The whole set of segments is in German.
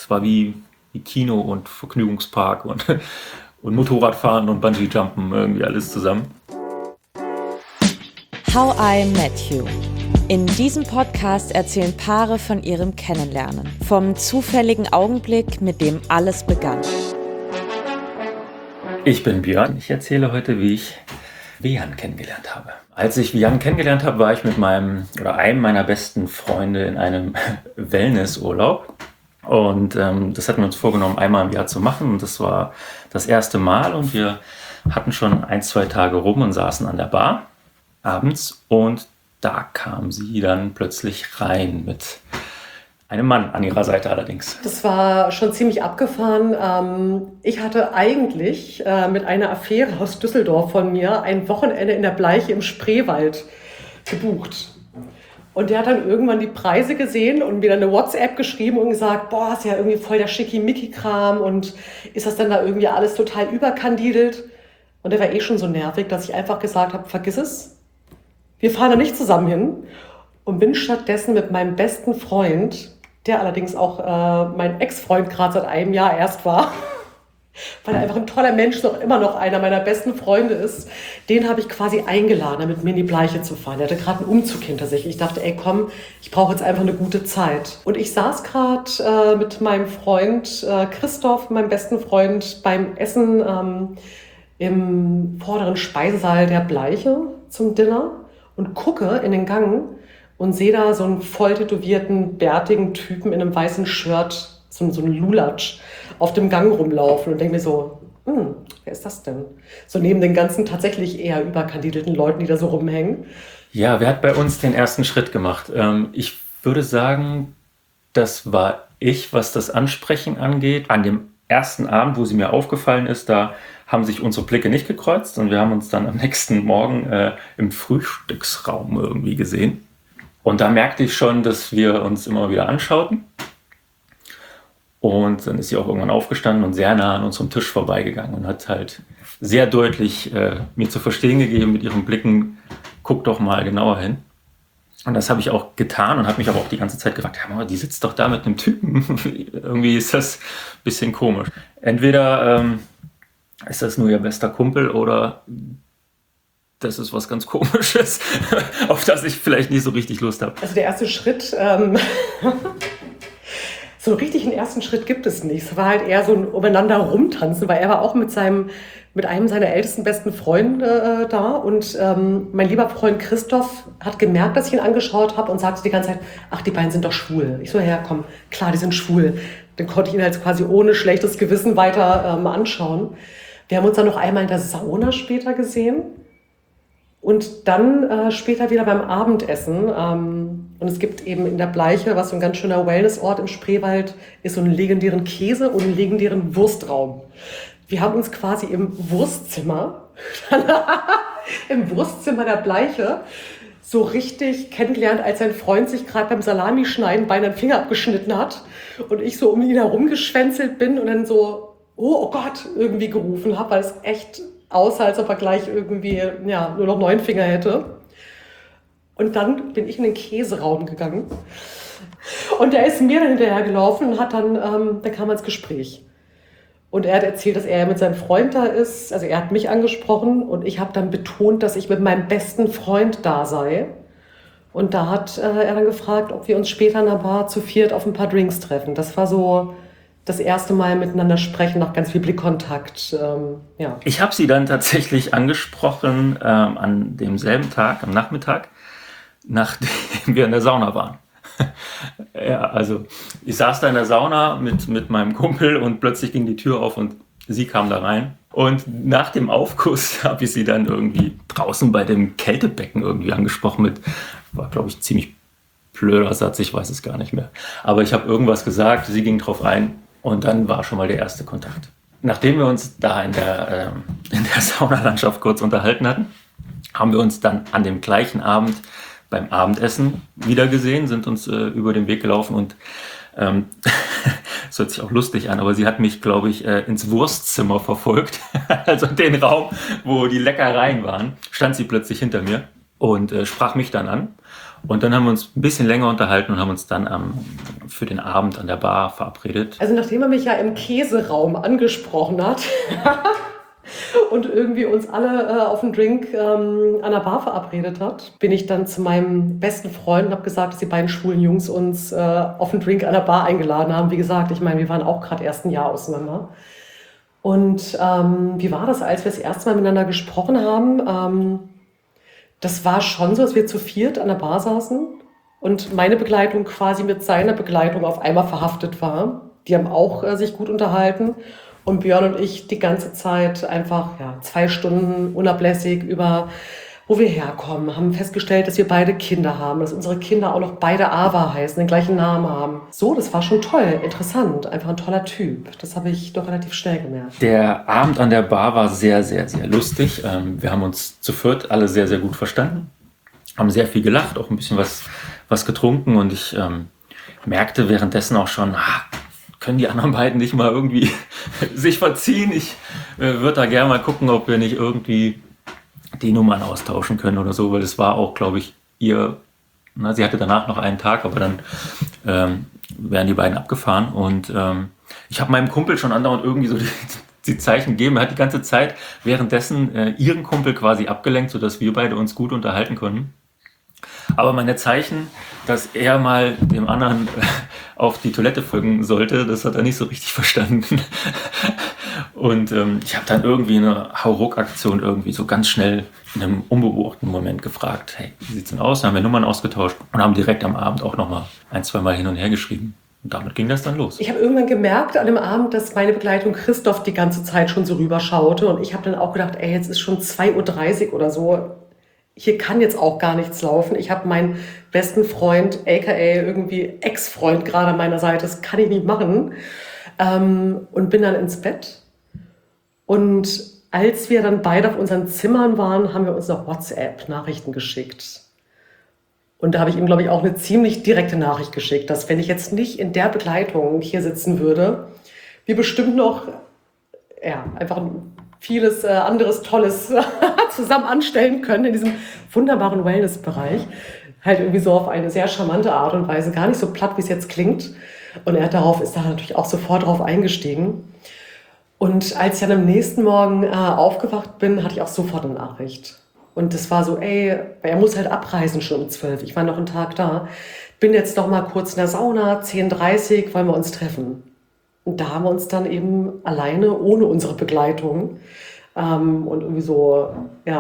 war wie Kino und Vergnügungspark und, und Motorradfahren und Bungee-Jumpen, irgendwie alles zusammen. How I Met You. In diesem Podcast erzählen Paare von ihrem Kennenlernen, vom zufälligen Augenblick, mit dem alles begann. Ich bin Björn. Ich erzähle heute, wie ich Wian kennengelernt habe. Als ich Wian kennengelernt habe, war ich mit einem meiner besten Freunde in einem Wellnessurlaub. Und das hatten wir uns vorgenommen, einmal im Jahr zu machen. Und das war das erste Mal. Und wir hatten schon 1-2 Tage rum und saßen an der Bar abends. Und da kam sie dann plötzlich rein mit einem Mann an ihrer Seite allerdings. Das war schon ziemlich abgefahren. Ich hatte eigentlich mit einer Affäre aus Düsseldorf von mir ein Wochenende in der Bleiche im Spreewald gebucht. Und der hat dann irgendwann die Preise gesehen und mir dann eine WhatsApp geschrieben und gesagt, boah, ist ja irgendwie voll der Schickimicki-Kram und ist das dann da irgendwie alles total überkandidelt? Und der war eh schon so nervig, dass ich einfach gesagt habe, vergiss es, wir fahren da nicht zusammen hin. Und bin stattdessen mit meinem besten Freund, der allerdings auch mein Ex-Freund gerade seit einem Jahr erst war, weil er einfach ein toller Mensch, immer noch einer meiner besten Freunde ist, den habe ich quasi eingeladen, mit mir in die Bleiche zu fahren. Der hatte gerade einen Umzug hinter sich. Ich dachte, ey komm, ich brauche jetzt einfach eine gute Zeit. Und ich saß gerade mit meinem Freund Christoph, meinem besten Freund, beim Essen im vorderen Speisesaal der Bleiche zum Dinner und gucke in den Gang und sehe da so einen voll tätowierten, bärtigen Typen in einem weißen Shirt, so einen Lulatsch, auf dem Gang rumlaufen und denke mir so, wer ist das denn? So neben den ganzen tatsächlich eher überkandidelten Leuten, die da so rumhängen. Ja, wer hat bei uns den ersten Schritt gemacht? Ich würde sagen, das war ich, was das Ansprechen angeht. An dem ersten Abend, wo sie mir aufgefallen ist, da haben sich unsere Blicke nicht gekreuzt und wir haben uns dann am nächsten Morgen im Frühstücksraum irgendwie gesehen. Und da merkte ich schon, dass wir uns immer wieder anschauten. Und dann ist sie auch irgendwann aufgestanden und sehr nah an unserem Tisch vorbeigegangen und hat halt sehr deutlich mir zu verstehen gegeben mit ihren Blicken, guck doch mal genauer hin. Und das habe ich auch getan und habe mich aber auch die ganze Zeit gefragt, ja, Mama, die sitzt doch da mit einem Typen. Irgendwie ist das ein bisschen komisch. Entweder ist das nur ihr bester Kumpel oder das ist was ganz Komisches, auf das ich vielleicht nicht so richtig Lust habe. Also der erste Schritt, so einen richtigen ersten Schritt gibt es nicht. Es war halt eher so ein umeinander rumtanzen, weil er war auch mit einem seiner ältesten besten Freunde da und mein lieber Freund Christoph hat gemerkt, dass ich ihn angeschaut habe und sagte die ganze Zeit, ach, die beiden sind doch schwul. Ich so, ja, komm, klar, die sind schwul. Dann konnte ich ihn halt quasi ohne schlechtes Gewissen weiter anschauen. Wir haben uns dann noch einmal in der Sauna später gesehen. Und dann später wieder beim Abendessen. Und es gibt eben in der Bleiche, was so ein ganz schöner Wellnessort im Spreewald ist, so einen legendären Käse und einen legendären Wurstraum. Wir haben uns quasi im Wurstzimmer der Bleiche so richtig kennengelernt, als sein Freund sich gerade beim Salamischneiden beinahe den Finger abgeschnitten hat. Und ich so um ihn herum geschwänzelt bin und dann so, oh Gott, irgendwie gerufen habe, weil es echt aussah, als ob er gleich irgendwie nur noch 9 Finger hätte. Und dann bin ich in den Käseraum gegangen. Und er ist mir dann hinterher gelaufen und hat dann kam er ins Gespräch. Und er hat erzählt, dass er mit seinem Freund da ist. Also er hat mich angesprochen und ich habe dann betont, dass ich mit meinem besten Freund da sei. Und da hat er dann gefragt, ob wir uns später in der Bar zu viert auf ein paar Drinks treffen. Das war so das erste Mal miteinander sprechen, nach ganz viel Blickkontakt. Ich habe sie dann tatsächlich angesprochen an demselben Tag, am Nachmittag, nachdem wir in der Sauna waren. Ja, also ich saß da in der Sauna mit meinem Kumpel und plötzlich ging die Tür auf und sie kam da rein. Und nach dem Aufguss habe ich sie dann irgendwie draußen bei dem Kältebecken irgendwie angesprochen war glaube ich ziemlich blöder Satz, ich weiß es gar nicht mehr. Aber ich habe irgendwas gesagt, sie ging drauf ein. Und dann war schon mal der erste Kontakt. Nachdem wir uns da in der Saunalandschaft kurz unterhalten hatten, haben wir uns dann an dem gleichen Abend beim Abendessen wiedergesehen, sind uns über den Weg gelaufen und das hört sich auch lustig an, aber sie hat mich, glaube ich, ins Wurstzimmer verfolgt, also den Raum, wo die Leckereien waren, stand sie plötzlich hinter mir und sprach mich dann an. Und dann haben wir uns ein bisschen länger unterhalten und haben uns dann für den Abend an der Bar verabredet. Also nachdem er mich ja im Käseraum angesprochen hat und irgendwie uns alle auf einen Drink an der Bar verabredet hat, bin ich dann zu meinem besten Freund und habe gesagt, dass die beiden schwulen Jungs uns auf einen Drink an der Bar eingeladen haben. Wie gesagt, ich meine, wir waren auch gerade erst ein Jahr auseinander. Und wie war das, als wir das erste Mal miteinander gesprochen haben? Das war schon so, dass wir zu viert an der Bar saßen und meine Begleitung quasi mit seiner Begleitung auf einmal verhaftet war. Die haben auch sich gut unterhalten und Björn und ich die ganze Zeit einfach 2 Stunden unablässig über, wo wir herkommen, haben festgestellt, dass wir beide Kinder haben, dass unsere Kinder auch noch beide Ava heißen, den gleichen Namen haben. So, das war schon toll, interessant, einfach ein toller Typ. Das habe ich doch relativ schnell gemerkt. Der Abend an der Bar war sehr, sehr, sehr lustig. Wir haben uns zu viert alle sehr, sehr gut verstanden, haben sehr viel gelacht, auch ein bisschen was getrunken und ich merkte währenddessen auch schon, können die anderen beiden nicht mal irgendwie sich verziehen? Ich würde da gerne mal gucken, ob wir nicht irgendwie die Nummern austauschen können oder so, weil es war auch, glaube ich, sie hatte danach noch einen Tag, aber dann wären die beiden abgefahren und ich habe meinem Kumpel schon andauernd irgendwie so die Zeichen gegeben. Er hat die ganze Zeit währenddessen ihren Kumpel quasi abgelenkt, sodass wir beide uns gut unterhalten konnten. Aber meine Zeichen, dass er mal dem anderen auf die Toilette folgen sollte, das hat er nicht so richtig verstanden. Und ich habe dann irgendwie eine Hauruck-Aktion irgendwie so ganz schnell in einem unbeobachteten Moment gefragt, hey, wie sieht's denn aus? Dann haben wir Nummern ausgetauscht und haben direkt am Abend auch nochmal 1-2 Mal hin und her geschrieben. Und damit ging das dann los. Ich habe irgendwann gemerkt an dem Abend, dass meine Begleitung Christoph die ganze Zeit schon so rüberschaute. Und ich habe dann auch gedacht, jetzt ist schon 2:30 Uhr oder so. Hier kann jetzt auch gar nichts laufen. Ich habe meinen besten Freund, aka irgendwie Ex-Freund gerade an meiner Seite. Das kann ich nicht machen. Und bin dann ins Bett. Und als wir dann beide auf unseren Zimmern waren, haben wir uns noch WhatsApp-Nachrichten geschickt. Und da habe ich ihm, glaube ich, auch eine ziemlich direkte Nachricht geschickt, dass wenn ich jetzt nicht in der Begleitung hier sitzen würde, wir bestimmt noch einfach vieles anderes Tolles zusammen anstellen können in diesem wunderbaren Wellness-Bereich. Halt irgendwie so auf eine sehr charmante Art und Weise, gar nicht so platt, wie es jetzt klingt. Und ist da natürlich auch sofort drauf eingestiegen. Und als ich dann am nächsten Morgen aufgewacht bin, hatte ich auch sofort eine Nachricht. Und das war so, er muss halt abreisen schon um 12. Ich war noch einen Tag da. Bin jetzt noch mal kurz in der Sauna, 10:30 Uhr, wollen wir uns treffen. Und da haben wir uns dann eben alleine, ohne unsere Begleitung und irgendwie so,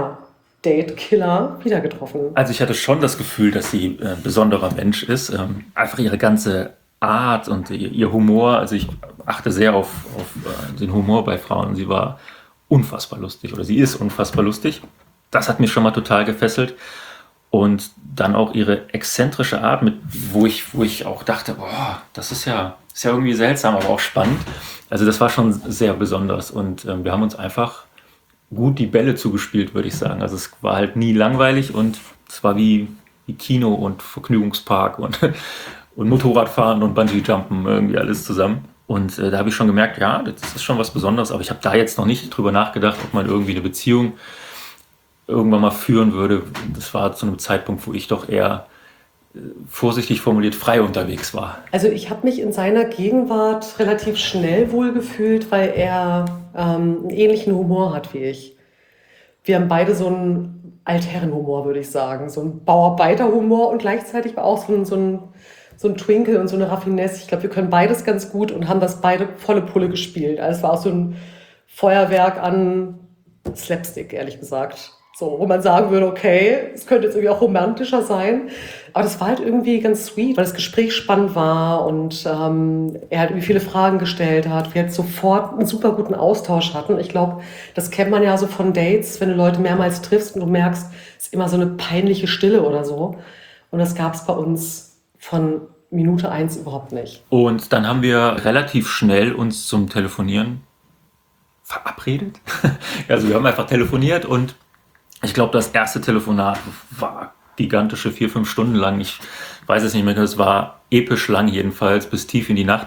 Date-Killer wieder getroffen. Also ich hatte schon das Gefühl, dass sie ein besonderer Mensch ist. Einfach ihre ganze Art und ihr Humor. Also ich achte sehr auf den Humor bei Frauen. Sie war unfassbar lustig oder sie ist unfassbar lustig. Das hat mich schon mal total gefesselt. Und dann auch ihre exzentrische Art, wo ich auch dachte, das ist ja irgendwie seltsam, aber auch spannend. Also das war schon sehr besonders. Und wir haben uns einfach gut die Bälle zugespielt, würde ich sagen. Also es war halt nie langweilig und es war wie Kino und Vergnügungspark und Motorradfahren und Bungee-Jumpen, irgendwie alles zusammen. Und da habe ich schon gemerkt, das ist schon was Besonderes. Aber ich habe da jetzt noch nicht drüber nachgedacht, ob man irgendwie eine Beziehung irgendwann mal führen würde. Das war zu einem Zeitpunkt, wo ich doch eher vorsichtig formuliert frei unterwegs war. Also ich habe mich in seiner Gegenwart relativ schnell wohlgefühlt, weil er einen ähnlichen Humor hat wie ich. Wir haben beide so einen Altherrenhumor, würde ich sagen. So einen Bauarbeiterhumor und gleichzeitig war auch so ein Twinkle und so eine Raffinesse. Ich glaube, wir können beides ganz gut und haben das beide volle Pulle gespielt. Also es war auch so ein Feuerwerk an Slapstick, ehrlich gesagt. So, wo man sagen würde, okay, es könnte jetzt irgendwie auch romantischer sein. Aber das war halt irgendwie ganz sweet, weil das Gespräch spannend war und er halt irgendwie viele Fragen gestellt hat. Wir halt sofort einen super guten Austausch hatten. Ich glaube, das kennt man ja so von Dates, wenn du Leute mehrmals triffst und du merkst, es ist immer so eine peinliche Stille oder so. Und das gab es bei uns von Minute 1 überhaupt nicht. Und dann haben wir relativ schnell uns zum Telefonieren verabredet. Also wir haben einfach telefoniert und ich glaube, das erste Telefonat war gigantische 4-5 Stunden lang. Ich weiß es nicht mehr, es war episch lang jedenfalls, bis tief in die Nacht.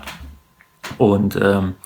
Und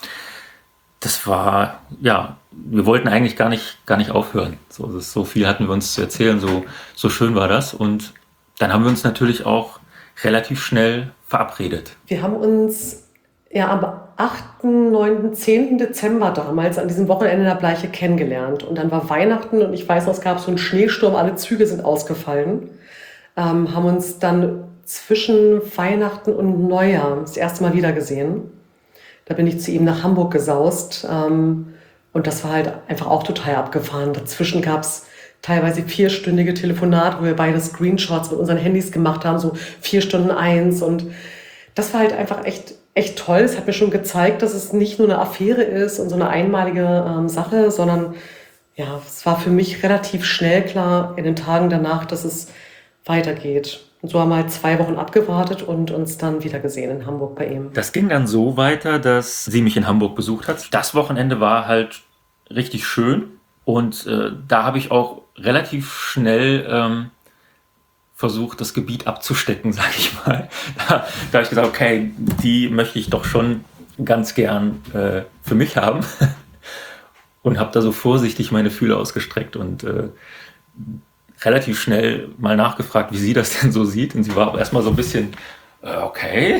das war, wir wollten eigentlich gar nicht aufhören. So viel hatten wir uns zu erzählen, so schön war das. Und dann haben wir uns natürlich auch relativ schnell verabredet. Wir haben uns ja am 8., 9., 10. Dezember damals an diesem Wochenende in der Bleiche kennengelernt. Und dann war Weihnachten und ich weiß noch, es gab so einen Schneesturm, alle Züge sind ausgefallen. Haben uns dann zwischen Weihnachten und Neujahr das erste Mal wiedergesehen. Da bin ich zu ihm nach Hamburg gesaust. Und das war halt einfach auch total abgefahren. Dazwischen gab es teilweise 4-stündige Telefonate, wo wir beide Screenshots mit unseren Handys gemacht haben, so 4 Stunden 1. Und das war halt einfach echt toll. Es hat mir schon gezeigt, dass es nicht nur eine Affäre ist und so eine einmalige Sache, sondern ja, es war für mich relativ schnell klar in den Tagen danach, dass es weitergeht. Und so haben wir halt 2 Wochen abgewartet und uns dann wieder gesehen in Hamburg bei ihm. Das ging dann so weiter, dass sie mich in Hamburg besucht hat. Das Wochenende war halt richtig schön und da habe ich auch relativ schnell versucht, das Gebiet abzustecken, sage ich mal. Da habe ich gesagt, okay, die möchte ich doch schon ganz gern für mich haben und habe da so vorsichtig meine Fühler ausgestreckt und relativ schnell mal nachgefragt, wie sie das denn so sieht. Und sie war auch erstmal so ein bisschen, okay.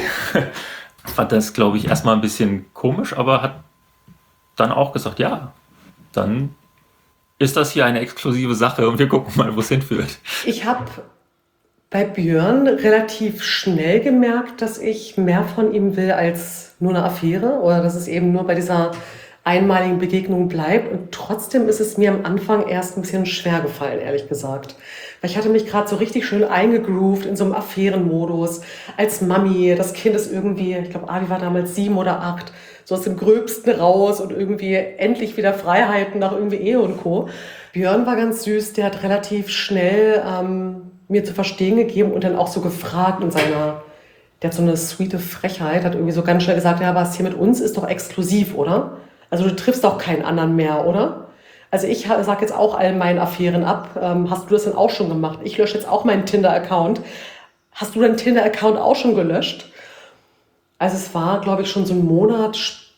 Fand das, glaube ich, erstmal ein bisschen komisch, aber hat dann auch gesagt, ja, dann ist das hier eine exklusive Sache und wir gucken mal, wo es hinführt. Ich habe bei Björn relativ schnell gemerkt, dass ich mehr von ihm will als nur eine Affäre oder dass es eben nur bei dieser einmaligen Begegnung bleibt. Und trotzdem ist es mir am Anfang erst ein bisschen schwer gefallen, ehrlich gesagt. Weil ich hatte mich gerade so richtig schön eingegroovt in so einem Affärenmodus. Als Mami, das Kind ist irgendwie, ich glaube, Avi war damals 7 oder 8, so aus dem Gröbsten raus und irgendwie endlich wieder Freiheiten nach irgendwie Ehe und Co. Björn war ganz süß, der hat relativ schnell mir zu verstehen gegeben und dann auch so gefragt in seiner, der hat so eine sweete Frechheit, hat irgendwie so ganz schnell gesagt, ja, was hier mit uns ist doch exklusiv, oder? Also du triffst doch keinen anderen mehr, oder? Also ich sage jetzt auch all meinen Affären ab. Hast du das denn auch schon gemacht? Ich lösche jetzt auch meinen Tinder-Account. Hast du deinen Tinder-Account auch schon gelöscht? Also es war, glaube ich, schon so einen Monat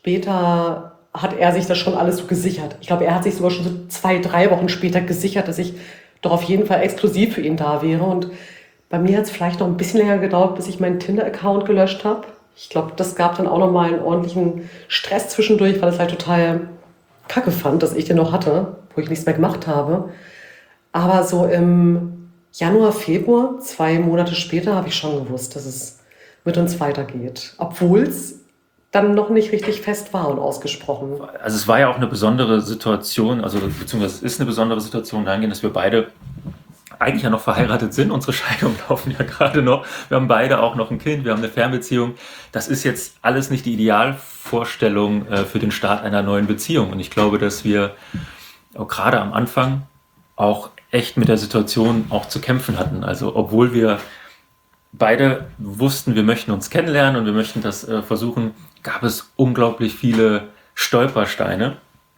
später hat er sich das schon alles so gesichert. Ich glaube, er hat sich sogar schon so 2, 3 Wochen später gesichert, dass ich doch auf jeden Fall exklusiv für ihn da wäre. Und bei mir hat es vielleicht noch ein bisschen länger gedauert, bis ich meinen Tinder-Account gelöscht habe. Ich glaube, das gab dann auch nochmal einen ordentlichen Stress zwischendurch, weil es halt total kacke fand, dass ich den noch hatte, wo ich nichts mehr gemacht habe. Aber so im Januar, Februar, 2 Monate später, habe ich schon gewusst, dass es mit uns weitergeht. Obwohl es dann noch nicht richtig fest war und ausgesprochen. Also es war ja auch eine besondere Situation, also beziehungsweise es ist eine besondere Situation dahingehend, dass wir beide eigentlich ja noch verheiratet sind. Unsere Scheidungen laufen ja gerade noch. Wir haben beide auch noch ein Kind, wir haben eine Fernbeziehung. Das ist jetzt alles nicht die Idealvorstellung für den Start einer neuen Beziehung. Und ich glaube, dass wir auch gerade am Anfang auch echt mit der Situation auch zu kämpfen hatten. Also obwohl wir beide wussten, wir möchten uns kennenlernen und wir möchten das versuchen, gab es unglaublich viele Stolpersteine,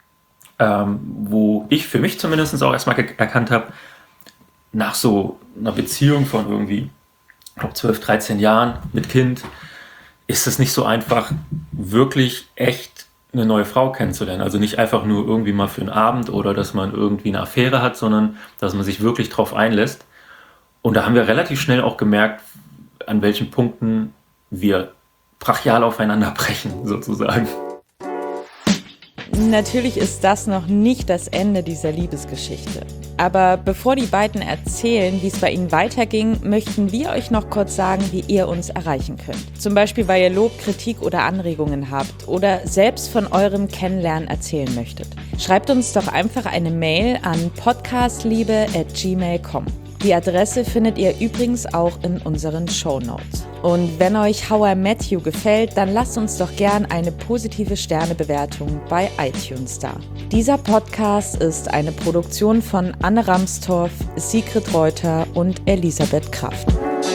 wo ich für mich zumindest auch erstmal erkannt habe, nach so einer Beziehung von irgendwie, ich glaube, 12, 13 Jahren mit Kind, ist es nicht so einfach, wirklich echt eine neue Frau kennenzulernen. Also nicht einfach nur irgendwie mal für einen Abend oder dass man irgendwie eine Affäre hat, sondern dass man sich wirklich drauf einlässt. Und da haben wir relativ schnell auch gemerkt, an welchen Punkten wir brachial aufeinander brechen, sozusagen. Natürlich ist das noch nicht das Ende dieser Liebesgeschichte. Aber bevor die beiden erzählen, wie es bei ihnen weiterging, möchten wir euch noch kurz sagen, wie ihr uns erreichen könnt. Zum Beispiel, weil ihr Lob, Kritik oder Anregungen habt oder selbst von eurem Kennenlernen erzählen möchtet. Schreibt uns doch einfach eine Mail an podcastliebe@gmail.com. Die Adresse findet ihr übrigens auch in unseren Shownotes. Und wenn euch How I Met You gefällt, dann lasst uns doch gern eine positive Sternebewertung bei iTunes da. Dieser Podcast ist eine Produktion von Anne Ramstorff, Sigrid Reuter und Elisabeth Kraft.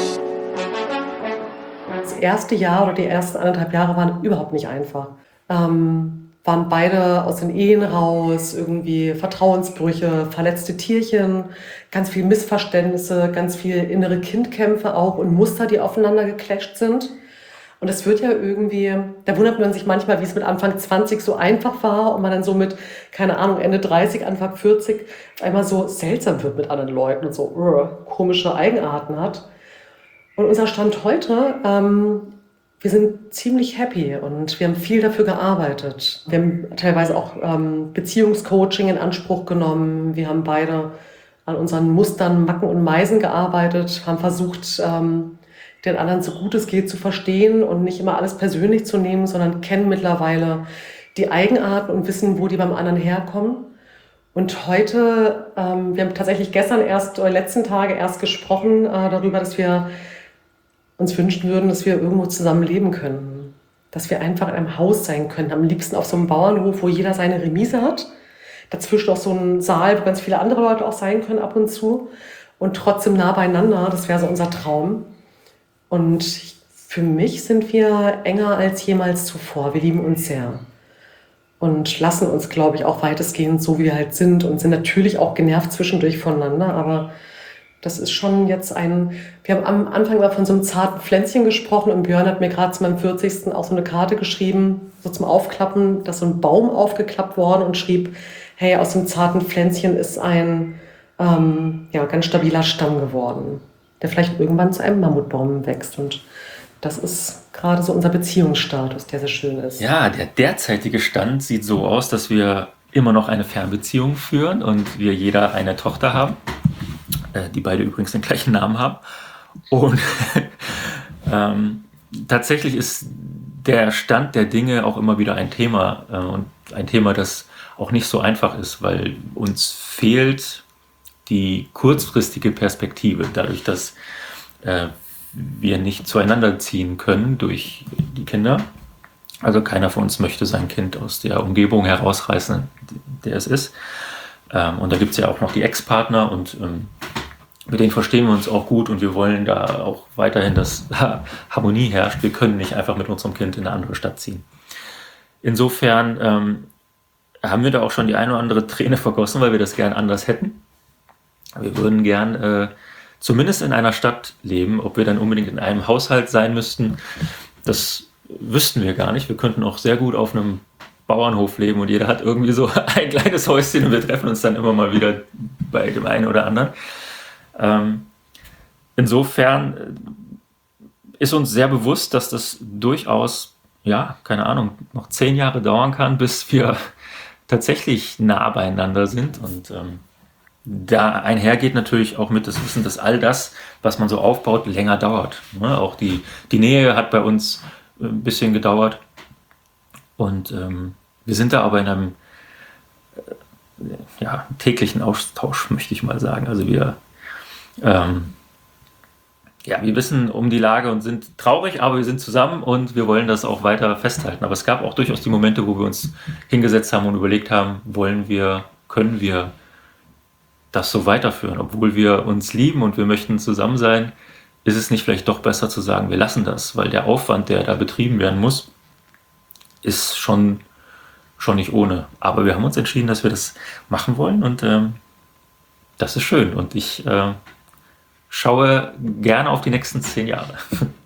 Das erste Jahr oder die ersten 1,5 Jahre waren überhaupt nicht einfach. Waren beide aus den Ehen raus, irgendwie Vertrauensbrüche, verletzte Tierchen, ganz viel Missverständnisse, ganz viel innere Kindkämpfe auch und Muster, die aufeinander geclasht sind. Und es wird ja irgendwie, da wundert man sich manchmal, wie es mit Anfang 20 so einfach war und man dann so mit, keine Ahnung, Ende 30, Anfang 40 auf einmal so seltsam wird mit anderen Leuten und so komische Eigenarten hat. Und unser Stand heute, wir sind ziemlich happy und wir haben viel dafür gearbeitet. Wir haben teilweise auch Beziehungscoaching in Anspruch genommen. Wir haben beide an unseren Mustern, Macken und Meisen gearbeitet, haben versucht, den anderen so gut es geht zu verstehen und nicht immer alles persönlich zu nehmen, sondern kennen mittlerweile die Eigenarten und wissen, wo die beim anderen herkommen. Und heute, wir haben tatsächlich gestern erst oder letzten Tage erst gesprochen darüber, dass wir uns wünschen würden, dass wir irgendwo zusammen leben können. Dass wir einfach in einem Haus sein können. Am liebsten auf so einem Bauernhof, wo jeder seine Remise hat. Dazwischen auch so ein Saal, wo ganz viele andere Leute auch sein können ab und zu. Und trotzdem nah beieinander. Das wäre so unser Traum. Und für mich sind wir enger als jemals zuvor. Wir lieben uns sehr. Und lassen uns, glaube ich, auch weitestgehend so, wie wir halt sind. Und sind natürlich auch genervt zwischendurch voneinander. Aber das ist schon jetzt wir haben am Anfang mal von so einem zarten Pflänzchen gesprochen und Björn hat mir gerade zu meinem 40. auch so eine Karte geschrieben, so zum Aufklappen, da ist so ein Baum aufgeklappt worden und schrieb, hey, aus dem zarten Pflänzchen ist ein ganz stabiler Stamm geworden, der vielleicht irgendwann zu einem Mammutbaum wächst. Und das ist gerade so unser Beziehungsstatus, der sehr schön ist. Ja, der derzeitige Stand sieht so aus, dass wir immer noch eine Fernbeziehung führen und wir jeder eine Tochter haben, die beide übrigens den gleichen Namen haben. Und tatsächlich ist der Stand der Dinge auch immer wieder ein Thema und ein Thema, das auch nicht so einfach ist, weil uns fehlt die kurzfristige Perspektive, dadurch, dass wir nicht zueinander ziehen können durch die Kinder. Also keiner von uns möchte sein Kind aus der Umgebung herausreißen, der es ist. Und da gibt es ja auch noch die Ex-Partner und mit denen verstehen wir uns auch gut und wir wollen da auch weiterhin, dass Harmonie herrscht. Wir können nicht einfach mit unserem Kind in eine andere Stadt ziehen. Insofern haben wir da auch schon die eine oder andere Träne vergossen, weil wir das gern anders hätten. Wir würden gern zumindest in einer Stadt leben. Ob wir dann unbedingt in einem Haushalt sein müssten, das wüssten wir gar nicht. Wir könnten auch sehr gut auf einem Bauernhof leben und jeder hat irgendwie so ein kleines Häuschen und wir treffen uns dann immer mal wieder bei dem einen oder anderen. Insofern ist uns sehr bewusst, dass das durchaus, noch 10 Jahre dauern kann, bis wir tatsächlich nah beieinander sind. Und da einhergeht natürlich auch mit das Wissen, dass all das, was man so aufbaut, länger dauert. Ne? Auch die Nähe hat bei uns ein bisschen gedauert. Und wir sind da aber in einem täglichen Austausch, möchte ich mal sagen. Also wir wissen um die Lage und sind traurig, aber wir sind zusammen und wir wollen das auch weiter festhalten. Aber es gab auch durchaus die Momente, wo wir uns hingesetzt haben und überlegt haben, können wir das so weiterführen? Obwohl wir uns lieben und wir möchten zusammen sein, ist es nicht vielleicht doch besser zu sagen, wir lassen das, weil der Aufwand, der da betrieben werden muss, ist schon nicht ohne. Aber wir haben uns entschieden, dass wir das machen wollen und das ist schön. Und ich schaue gerne auf die nächsten 10 Jahre.